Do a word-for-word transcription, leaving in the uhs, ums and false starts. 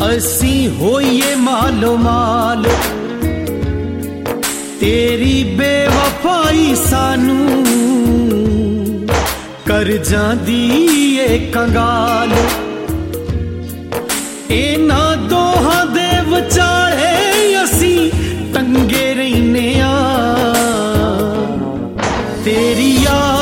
ਅਸੀਂ ਹੋਈਏ ਮਾਲੋ ਮਾਲ, ਤੇਰੀ ਬੇਵਫਾਈ ਸਾਨੂੰ ਕਰ ਜਾਂਦੀ ਏ ਕੰਗਾਲ। ਇਹਨਾਂ ਦੋਹਾਂ ਦੇ ਵਿਚਾਲੇ ਅਸੀਂ ਟੰਗੇ ਰਹਿੰਦੇ ਆ, ਤੇਰੀ ਯਾਦ